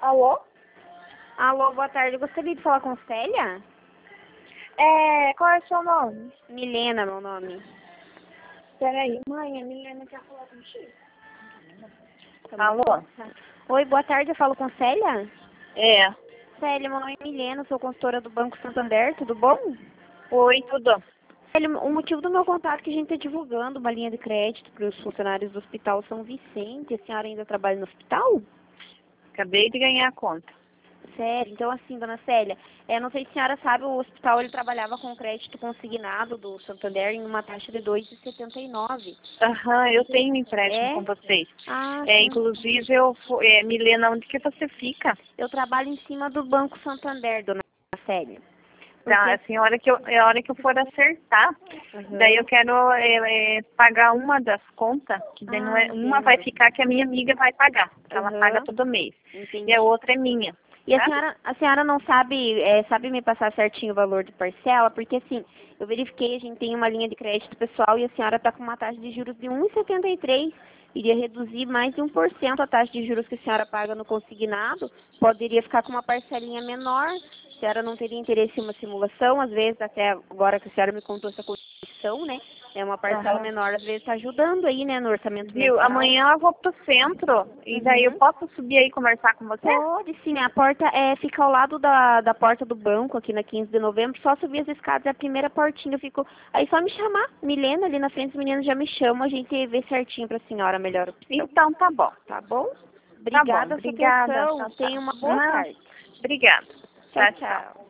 Alô? Alô, boa tarde. Eu gostaria de falar com Célia? Qual é o seu nome? Milena, meu nome. Peraí, mãe, a Milena quer falar contigo. Alô? Oi, boa tarde. Eu falo com Célia? É. Célia, meu nome é Milena, sou consultora do Banco Santander, tudo bom? Oi, tudo. Célia, o motivo do meu contato é que a gente está divulgando uma linha de crédito para os funcionários do Hospital São Vicente. A senhora ainda trabalha no hospital? Acabei de ganhar a conta. Sério? Então, assim, dona Célia, não sei se a senhora sabe, o hospital ele trabalhava com crédito consignado do Santander em uma taxa de 2,79. Aham, eu tenho um empréstimo É? com vocês. Ah, sim. Inclusive, Milena, onde que você fica? Eu trabalho em cima do Banco Santander, dona Célia. Tá, assim, a hora que eu for acertar, Uhum. daí eu quero pagar uma das contas, que daí não é, uma vai Entendo. ficar que a minha amiga vai pagar, que ela Uhum. paga todo mês. Entendi. E a outra é minha. E Tá? a senhora não sabe, sabe me passar certinho o valor de parcela? Porque assim, eu verifiquei, a gente tem uma linha de crédito pessoal e a senhora está com uma taxa de juros de 1,73. Iria reduzir mais de 1% a taxa de juros que a senhora paga no consignado. Poderia ficar com uma parcelinha menor. A senhora não teria interesse em uma simulação, às vezes, até agora que a senhora me contou essa condição, né? É uma parcela Aham. menor, às vezes está ajudando aí, né, no orçamento Viu? mensal. Amanhã eu vou pro centro e daí eu Uhum. posso subir aí e conversar com você? Pode sim, a porta fica ao lado da porta do banco, aqui na 15 de novembro, só subir as escadas, é a primeira portinha, eu fico, aí só me chamar, Milena, ali na frente os meninos já me chamam, a gente vê certinho pra senhora a melhor opção, Então tá bom. tá bom? Tá bom, Obrigada pela sua obrigada. atenção, Tchau, tchau. tenha uma boa Não, tarde. obrigada. Tchau, Tchau, tchau. tchau.